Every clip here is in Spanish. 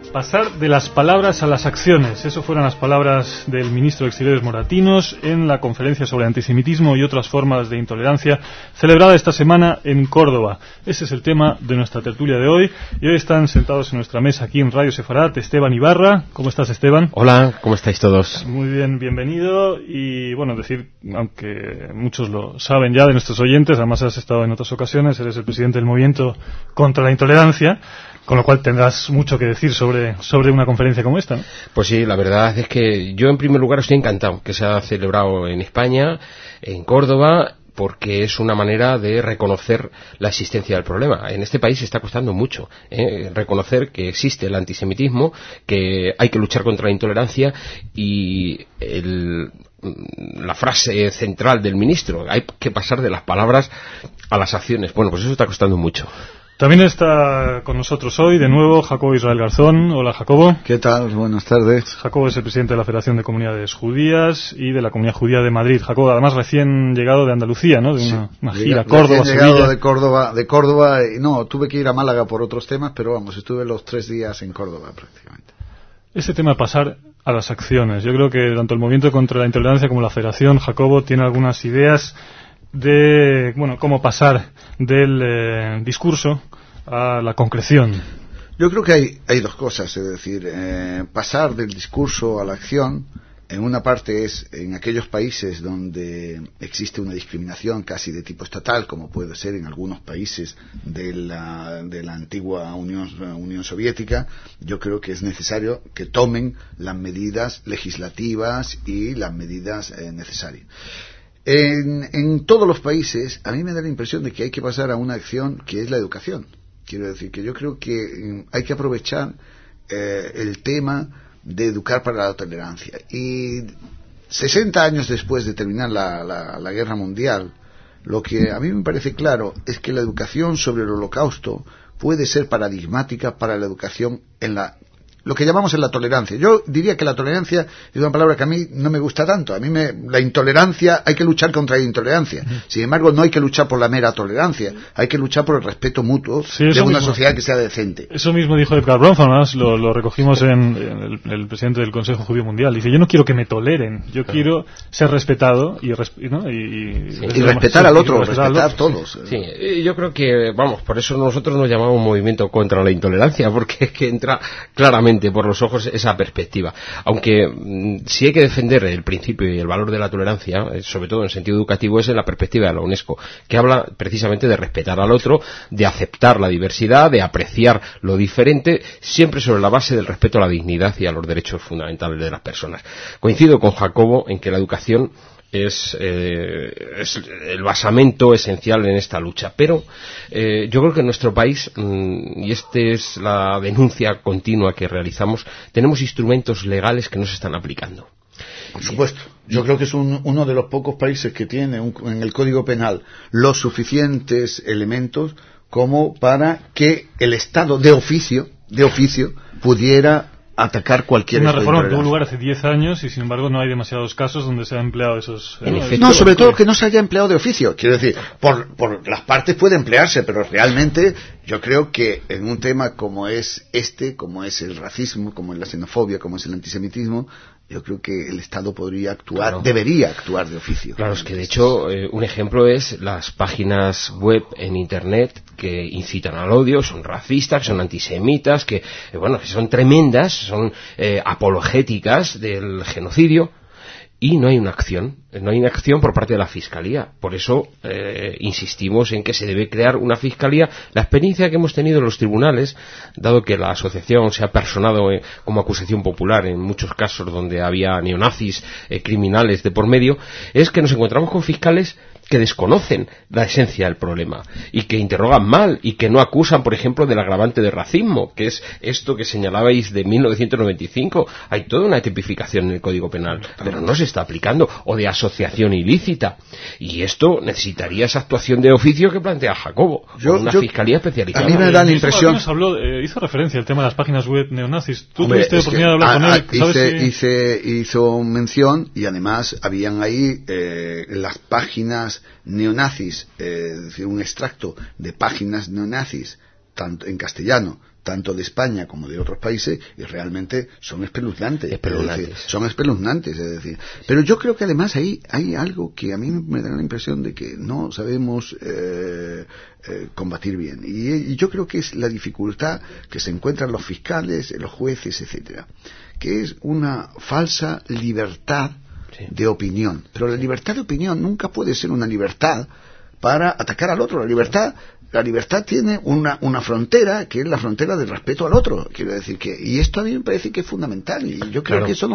Pasar de las palabras a las acciones. Eso fueron las palabras del ministro de Exteriores Moratinos en la conferencia sobre antisemitismo y otras formas de intolerancia celebrada esta semana en Córdoba. Ese es el tema de nuestra tertulia de hoy. Y hoy están sentados en nuestra mesa aquí en Radio Sefarat Esteban Ibarra. ¿Cómo estás, Esteban? Hola, ¿cómo estáis todos? Muy bien, bienvenido. Y bueno, decir, aunque muchos lo saben ya de nuestros oyentes, además has estado en otras ocasiones, eres el presidente del Movimiento contra la Intolerancia, con lo cual tendrás mucho que decir sobre una conferencia como esta, ¿no? Pues sí, la verdad es que yo en primer lugar estoy encantado que se ha celebrado en España, en Córdoba, porque es una manera de reconocer la existencia del problema. En este país está costando mucho reconocer que existe el antisemitismo, que hay que luchar contra la intolerancia y la frase central del ministro, hay que pasar de las palabras a las acciones. Bueno, pues eso está costando mucho. También está con nosotros hoy, de nuevo, Jacobo Israel Garzón. Hola, Jacobo. ¿Qué tal? Buenas tardes. Jacobo es el presidente de la Federación de Comunidades Judías y de la Comunidad Judía de Madrid. Jacobo, además, recién llegado de Andalucía, ¿no? De una gira, Córdoba, Sevilla. Llegado de Córdoba. No, tuve que ir a Málaga por otros temas, pero vamos, estuve los 3 días en Córdoba prácticamente. Ese tema de pasar a las acciones. Yo creo que tanto el Movimiento contra la Intolerancia como la Federación, Jacobo, tiene algunas ideas de, bueno, cómo pasar del discurso a la concreción. Yo creo que hay dos cosas, es decir, pasar del discurso a la acción. En una parte es en aquellos países donde existe una discriminación casi de tipo estatal, como puede ser en algunos países de la antigua Unión Soviética. Yo creo que es necesario que tomen las medidas legislativas y las medidas necesarias. En todos los países, a mí me da la impresión de que hay que pasar a una acción que es la educación. Quiero decir que yo creo que hay que aprovechar el tema de educar para la tolerancia. Y 60 años después de terminar la Guerra Mundial, lo que a mí me parece claro es que la educación sobre el Holocausto puede ser paradigmática para la educación en lo que llamamos en la tolerancia. Yo diría que la tolerancia es una palabra que a mí no me gusta tanto. A mí la intolerancia, hay que luchar contra la intolerancia. Sin embargo, no hay que luchar por la mera tolerancia. Hay que luchar por el respeto mutuo de una sociedad que sea decente. Eso mismo dijo Edgar Bronfman, además lo recogimos en el presidente del Consejo Judío Mundial. Dice, yo no quiero que me toleren, yo quiero ser respetado y respetar al otro, respetar a todos. Sí, yo creo que, vamos, por eso nosotros nos llamamos Movimiento contra la Intolerancia, porque es que entra claramente por los ojos esa perspectiva. Aunque si hay que defender el principio y el valor de la tolerancia, sobre todo en sentido educativo, es en la perspectiva de la UNESCO, que habla precisamente de respetar al otro, de aceptar la diversidad, de apreciar lo diferente, siempre sobre la base del respeto a la dignidad y a los derechos fundamentales de las personas. Coincido con Jacobo en que la educación es el basamento esencial en esta lucha, pero yo creo que en nuestro país, y esta es la denuncia continua que realizamos, tenemos instrumentos legales que no se están aplicando. Por supuesto, yo creo que es uno de los pocos países que tiene en el Código Penal los suficientes elementos como para que el Estado de oficio pudiera atacar cualquier una reforma que tuvo lugar hace 10 años y sin embargo no hay demasiados casos donde se ha empleado esos... No, sobre todo que no se haya empleado de oficio. Quiero decir, por las partes puede emplearse, pero realmente yo creo que en un tema como es como es el racismo, como es la xenofobia, como es el antisemitismo, yo creo que el Estado podría actuar, claro, debería actuar de oficio. Claro, es que de hecho un ejemplo es las páginas web en Internet que incitan al odio, son racistas, son antisemitas, que son tremendas, son apologéticas del genocidio, y no hay una acción por parte de la Fiscalía. Por eso insistimos en que se debe crear una Fiscalía. La experiencia que hemos tenido en los tribunales, dado que la asociación se ha personado como acusación popular en muchos casos donde había neonazis, criminales de por medio, es que nos encontramos con fiscales que desconocen la esencia del problema y que interrogan mal y que no acusan, por ejemplo, del agravante de racismo, que es esto que señalabais de 1995. Hay toda una tipificación en el Código Penal, pero no se está aplicando, o de asociación ilícita. Y esto necesitaría esa actuación de oficio que plantea Jacobo, con una fiscalía especializada. A mí me da la impresión... hizo referencia al tema de las páginas web neonazis. ¿Tú tuviste oportunidad de hablar con él? Hizo mención, y además habían ahí las páginas neonazis, es decir, un extracto de páginas neonazis tanto en castellano, tanto de España como de otros países, y realmente son espeluznantes. Son espeluznantes, es decir. Pero yo creo que además ahí hay algo que a mí me da la impresión de que no sabemos combatir bien. Y yo creo que es la dificultad que se encuentran los fiscales, los jueces, etcétera, que es una falsa libertad de opinión. Pero la libertad de opinión nunca puede ser una libertad para atacar al otro. La libertad tiene una frontera, que es la frontera del respeto al otro. Quiero decir y esto a mí me parece que es fundamental, y yo creo que eso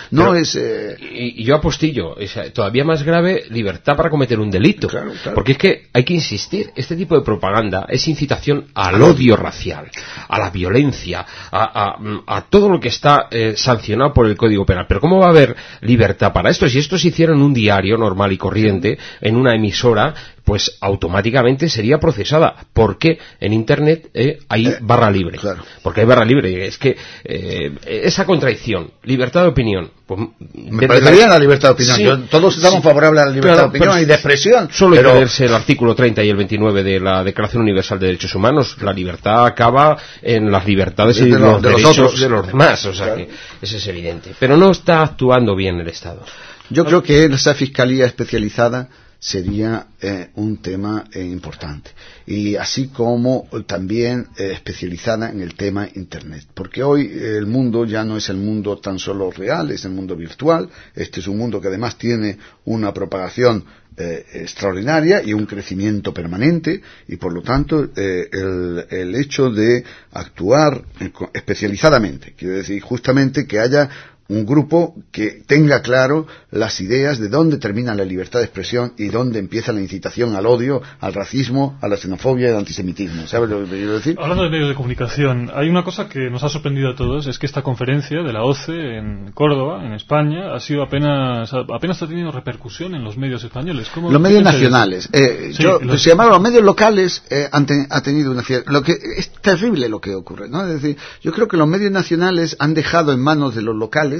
y yo apostillo, todavía más grave, libertad para cometer un delito. Claro. Porque es que hay que insistir, este tipo de propaganda es incitación al odio racial, a la violencia, a todo lo que está sancionado por el Código Penal. Pero ¿cómo va a haber libertad para esto? Si esto se hiciera en un diario normal y corriente, en una emisora, pues automáticamente sería procesada. ¿Por qué en Internet hay barra libre? Claro. Porque hay barra libre. Es que esa contradicción, libertad de opinión. Pues, me parecería la libertad de opinión. Sí, todos estamos favorables a la libertad de opinión y de expresión. Solo hay que leerse el artículo 30 y el 29 de la Declaración Universal de Derechos Humanos. La libertad acaba en las libertades y los derechos de los demás. O sea que eso es evidente. Pero no está actuando bien el Estado. Yo creo que esa fiscalía especializada sería un tema importante, y así como también especializada en el tema Internet, porque hoy el mundo ya no es el mundo tan solo real, es el mundo virtual. Este es un mundo que además tiene una propagación extraordinaria y un crecimiento permanente, y por lo tanto el hecho de actuar especializadamente, quiero decir justamente que haya un grupo que tenga claro las ideas de dónde termina la libertad de expresión y dónde empieza la incitación al odio, al racismo, a la xenofobia y al antisemitismo. ¿Sabes lo que quiero decir? Hablando de medios de comunicación, hay una cosa que nos ha sorprendido a todos, es que esta conferencia de la OCE en Córdoba, en España, ha sido apenas ha tenido repercusión en los medios españoles. Los medios nacionales. Se llamaron los medios locales, ha tenido una cierta... Lo que es terrible lo que ocurre, ¿no? Es decir, yo creo que los medios nacionales han dejado en manos de los locales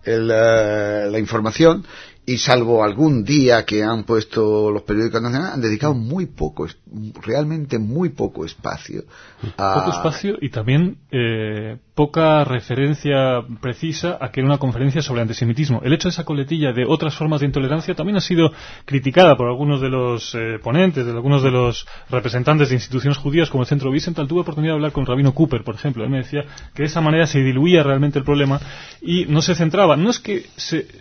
la información, y salvo algún día que han puesto los periódicos nacionales, han dedicado realmente muy poco espacio poco espacio, y también poca referencia precisa a que era una conferencia sobre antisemitismo. El hecho de esa coletilla de otras formas de intolerancia también ha sido criticada por algunos de los ponentes, de algunos de los representantes de instituciones judías como el Centro Wiesenthal. Tuve oportunidad de hablar con Rabino Cooper, por ejemplo. Él me decía que de esa manera se diluía realmente el problema y no se centraba. No es que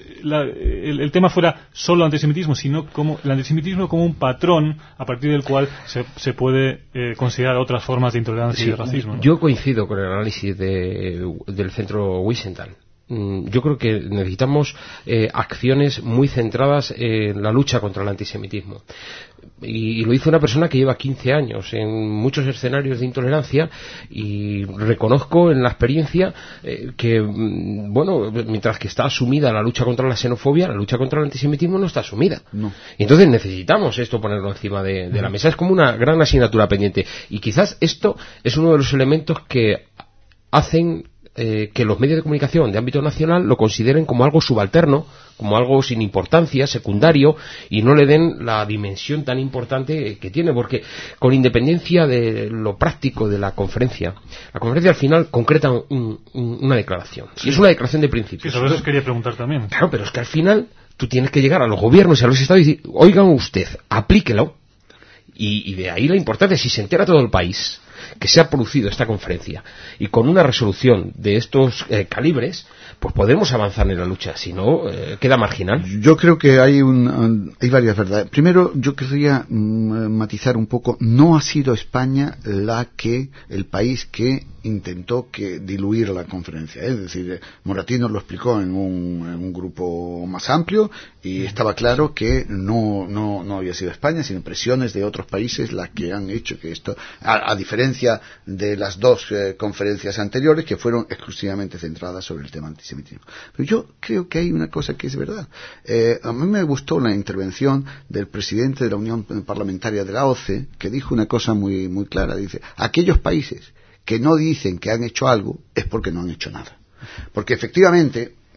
el tema fuera solo antisemitismo, sino como el antisemitismo como un patrón a partir del cual se puede considerar otras formas de intolerancia y de racismo, ¿no? Yo coincido con el análisis del Centro Wiesenthal. Yo creo que necesitamos acciones muy centradas en la lucha contra el antisemitismo. Y lo hizo una persona que lleva 15 años en muchos escenarios de intolerancia, y reconozco en la experiencia que, mientras que está asumida la lucha contra la xenofobia, la lucha contra el antisemitismo no está asumida. No. Y entonces necesitamos esto ponerlo encima de la mesa. Es como una gran asignatura pendiente. Y quizás esto es uno de los elementos que hacen que los medios de comunicación de ámbito nacional lo consideren como algo subalterno, como algo sin importancia, secundario, y no le den la dimensión tan importante que tiene, porque con independencia de lo práctico de la conferencia al final concreta una declaración. Sí. Y es una declaración de principios. Sí, sobre eso quería preguntar también. Claro, pero es que al final tú tienes que llegar a los gobiernos y a los estados y decir, oigan usted, aplíquelo. Y de ahí la importancia, si se entera todo el país que se ha producido esta conferencia, y con una resolución de estos calibres, pues podemos avanzar en la lucha. Si no, queda marginal. Yo creo que hay varias verdades. Primero, yo querría matizar un poco. No ha sido España el país que intentó diluir la conferencia. Es decir, Moratinos lo explicó en un grupo más amplio, y estaba claro que no había sido España, sino presiones de otros países las que han hecho que esto, a diferencia de las dos conferencias anteriores, que fueron exclusivamente centradas sobre el tema antisemitismo. Pero yo creo que hay una cosa que es verdad. A mí me gustó la intervención del presidente de la Unión Parlamentaria de la OCE, que dijo una cosa muy, muy clara. Dice, aquellos países que no dicen que han hecho algo es porque no han hecho nada. Porque efectivamente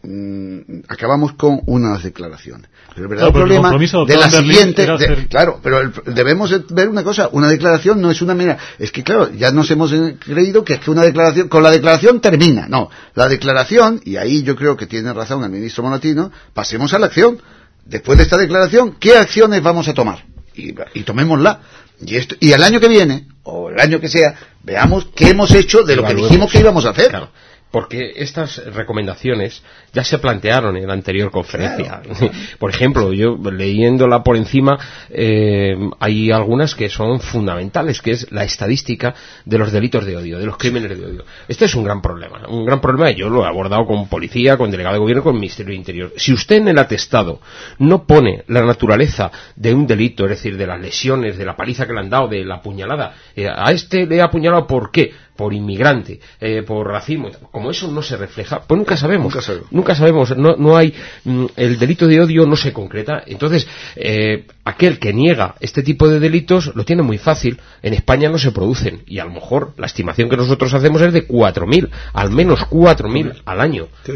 acabamos con unas declaraciones. Pero el verdadero claro, problema de la siguiente, claro, pero debemos ver una cosa, una declaración no es una mera, es que claro, ya nos hemos creído que es que una declaración, con la declaración termina, no, la declaración, y ahí yo creo que tiene razón el ministro Moratino, pasemos a la acción. Después de esta declaración, ¿qué acciones vamos a tomar? Y tomémosla. Y el año que viene, o el año que sea, veamos qué hemos hecho de lo que dijimos que íbamos a hacer. Claro. Porque estas recomendaciones ya se plantearon en la anterior conferencia. Claro. Por ejemplo, yo leyéndola por encima, hay algunas que son fundamentales, que es la estadística de los delitos de odio, de los crímenes de odio. Este es un gran problema, y yo lo he abordado con policía, con delegado de gobierno, con el Ministerio del Interior. Si usted en el atestado no pone la naturaleza de un delito, es decir, de las lesiones, de la paliza que le han dado, de la puñalada, a este le he apuñalado, ¿por qué? Por inmigrante, por racismo, como eso no se refleja, pues nunca sabemos, no hay, el delito de odio no se concreta. Entonces, aquel que niega este tipo de delitos lo tiene muy fácil. En España no se producen, y a lo mejor la estimación que nosotros hacemos es de 4.000, al menos 4.000 al año. Sí.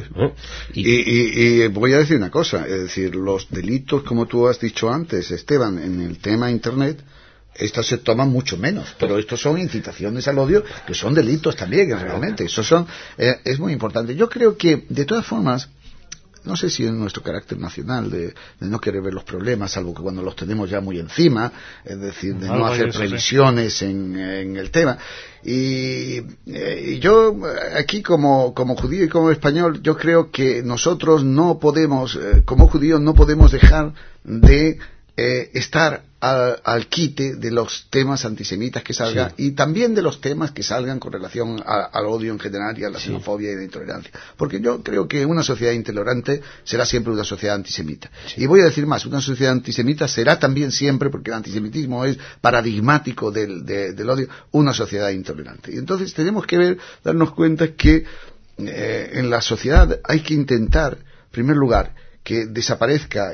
Y voy a decir una cosa, es decir, los delitos, como tú has dicho antes, Esteban, en el tema Internet, estas se toman mucho menos, pero estos son incitaciones al odio, que son delitos también, realmente. Eso es muy importante. Yo creo que, de todas formas, no sé si es nuestro carácter nacional de no querer ver los problemas, salvo que cuando los tenemos ya muy encima, es decir, de no hacer previsiones en el tema. Y yo, aquí como judío y como español, yo creo que nosotros no podemos, como judíos, no podemos dejar de estar al quite de los temas antisemitas que salgan, y también de los temas que salgan con relación al odio en general y a la xenofobia y la intolerancia, porque yo creo que una sociedad intolerante será siempre una sociedad antisemita, y voy a decir más, una sociedad antisemita será también siempre, porque el antisemitismo es paradigmático del odio, una sociedad intolerante. Y entonces tenemos que darnos cuenta que en la sociedad hay que intentar, en primer lugar, que desaparezca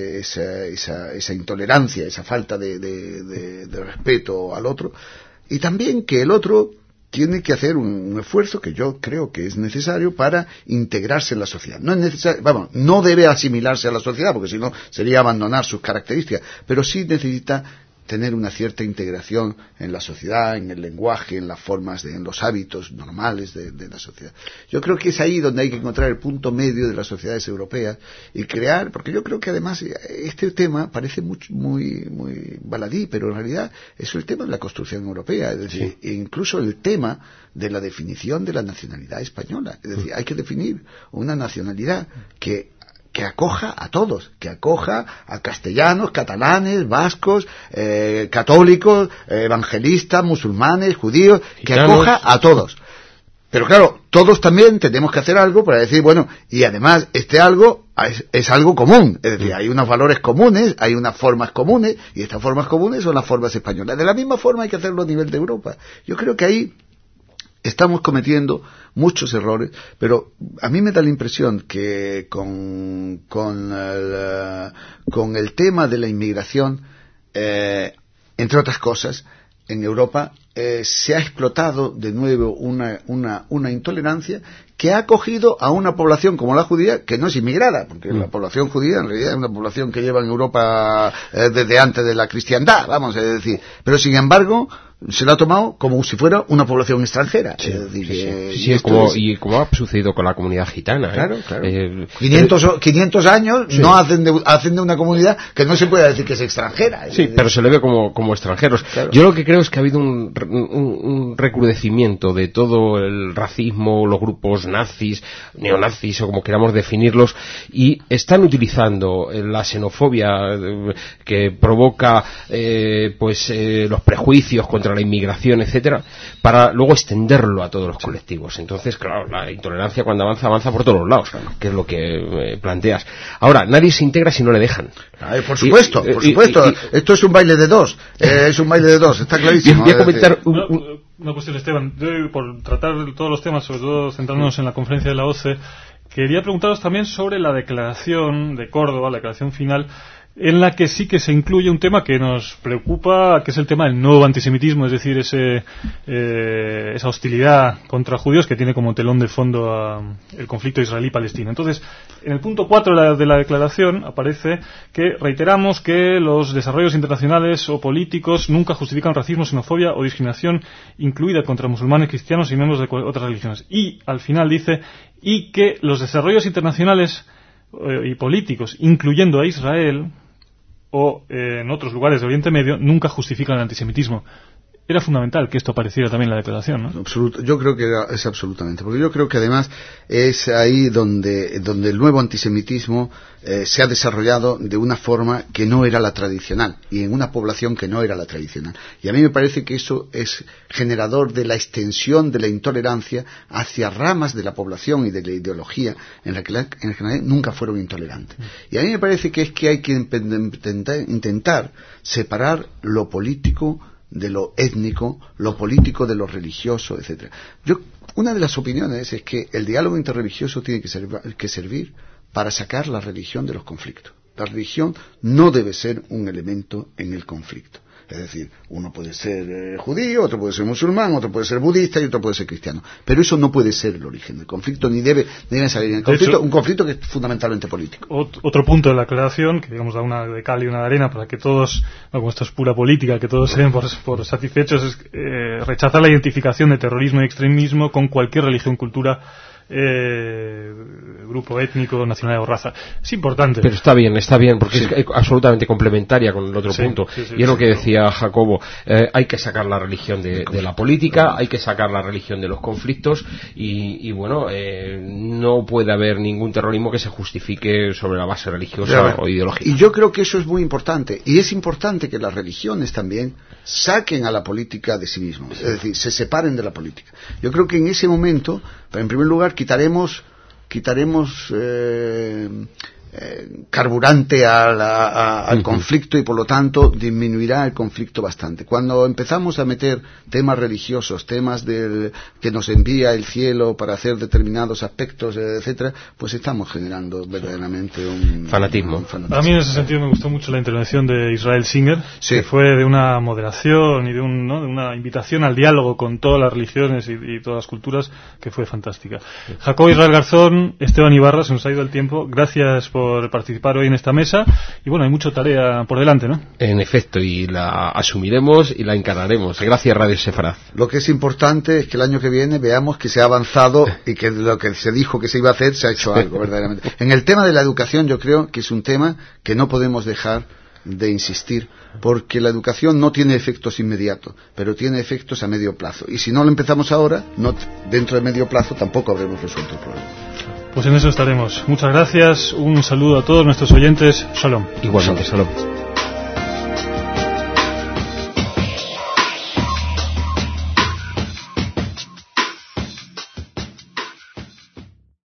esa intolerancia, esa falta de respeto al otro, y también que el otro tiene que hacer un esfuerzo que yo creo que es necesario para integrarse en la sociedad. No es necesario, no debe asimilarse a la sociedad, porque si no sería abandonar sus características, pero sí necesita tener una cierta integración en la sociedad, en el lenguaje, en las formas, en los hábitos normales de la sociedad. Yo creo que es ahí donde hay que encontrar el punto medio de las sociedades europeas y crear, porque yo creo que además este tema parece muy baladí, pero en realidad es el tema de la construcción europea, es decir, incluso el tema de la definición de la nacionalidad española. Es decir, hay que definir una nacionalidad que acoja a todos, que acoja a castellanos, catalanes, vascos, católicos, evangelistas, musulmanes, judíos, que acoja a todos. Pero claro, todos también tenemos que hacer algo para decir, bueno, y además este algo es algo común, es decir, hay unos valores comunes, hay unas formas comunes, y estas formas comunes son las formas españolas. De la misma forma hay que hacerlo a nivel de Europa. Yo creo que ahí estamos cometiendo muchos errores, pero a mí me da la impresión que con el tema de la inmigración, entre otras cosas, en Europa se ha explotado de nuevo una intolerancia que ha acogido a una población como la judía, que no es inmigrada, porque la población judía en realidad es una población que lleva en Europa desde antes de la cristiandad, vamos a decir, pero sin embargo se lo ha tomado como si fuera una población extranjera. Como ha sucedido con la comunidad gitana. Claro. 500 años no hacen de una comunidad que no se puede decir que es extranjera. Sí, pero se le ve como extranjeros. Claro. Yo lo que creo es que ha habido un recrudecimiento de todo el racismo, los grupos nazis, neonazis o como queramos definirlos, y están utilizando la xenofobia que provoca los prejuicios contra la inmigración, etcétera, para luego extenderlo a todos los colectivos. Entonces, claro, la intolerancia cuando avanza por todos los lados, que es lo que planteas. Ahora, nadie se integra si no le dejan. Por supuesto. Esto es un baile de dos. Está clarísimo. Voy a comentar una cuestión, Esteban. Yo, por tratar todos los temas, sobre todo centrándonos en la conferencia de la OCE, quería preguntaros también sobre la declaración de Córdoba, la declaración final, en la que sí que se incluye un tema que nos preocupa, que es el tema del nuevo antisemitismo, es decir, esa hostilidad contra judíos que tiene como telón de fondo el conflicto israelí-palestino. Entonces, en el punto 4 de la declaración aparece que reiteramos que los desarrollos internacionales o políticos nunca justifican racismo, xenofobia o discriminación incluida contra musulmanes, cristianos y miembros de otras religiones. Y al final dice, y que los desarrollos internacionales y políticos, incluyendo a Israel o en otros lugares de Oriente Medio, nunca justifican el antisemitismo. Era fundamental que esto apareciera también en la declaración, ¿no? Yo creo que es absolutamente, porque yo creo que además es ahí donde el nuevo antisemitismo se ha desarrollado de una forma que no era la tradicional, y en una población que no era la tradicional. Y a mí me parece que eso es generador de la extensión de la intolerancia hacia ramas de la población y de la ideología en la que en general nunca fueron intolerantes. Y a mí me parece que hay que intentar separar lo político de lo étnico, lo político de lo religioso, etcétera. Una de las opiniones es que el diálogo interreligioso tiene que servir para sacar la religión de los conflictos. La religión no debe ser un elemento en el conflicto. Es decir, uno puede ser judío, otro puede ser musulmán, otro puede ser budista y otro puede ser cristiano. Pero eso no puede ser el origen del conflicto, ni debe salir en el conflicto, un conflicto que es fundamentalmente político. Otro punto de la aclaración, que digamos da una de cal y una de arena para que todos, como esto es pura política, que todos se den por satisfechos, es rechazar la identificación de terrorismo y extremismo con cualquier religión, cultura, grupo étnico, nacionalidad o raza. Es importante. Pero está bien, porque sí, es absolutamente complementaria con el otro punto. Y es lo que decía Jacobo, hay que sacar la religión de la política, hay que sacar la religión de los conflictos y bueno, no puede haber ningún terrorismo que se justifique sobre la base religiosa o ideológica. Y yo creo que eso es muy importante, y es importante que las religiones también saquen a la política de sí mismos, es decir, se separen de la política. Yo creo que en ese momento, en primer lugar, quitaremos carburante al conflicto y por lo tanto disminuirá el conflicto bastante. Cuando empezamos a meter temas religiosos, temas que nos envía el cielo para hacer determinados aspectos, etcétera, pues estamos generando verdaderamente un fanatismo. A mí en ese sentido me gustó mucho la intervención de Israel Singer, que fue de una moderación y de una invitación al diálogo con todas las religiones y todas las culturas, que fue fantástica. Jacobo Israel Garzón, Esteban Ibarra, se nos ha ido el tiempo. Gracias por participar hoy en esta mesa y bueno, hay mucha tarea por delante, ¿no? En efecto, y la asumiremos y la encararemos. Gracias, Radio Sefaraz. Lo que es importante es que el año que viene veamos que se ha avanzado y que lo que se dijo que se iba a hacer se ha hecho algo, verdaderamente. En el tema de la educación yo creo que es un tema que no podemos dejar de insistir, porque la educación no tiene efectos inmediatos, pero tiene efectos a medio plazo. Y si no lo empezamos ahora, dentro de medio plazo tampoco habremos resuelto el problema. Pues en eso estaremos. Muchas gracias, un saludo a todos nuestros oyentes. Shalom. Igualmente, shalom.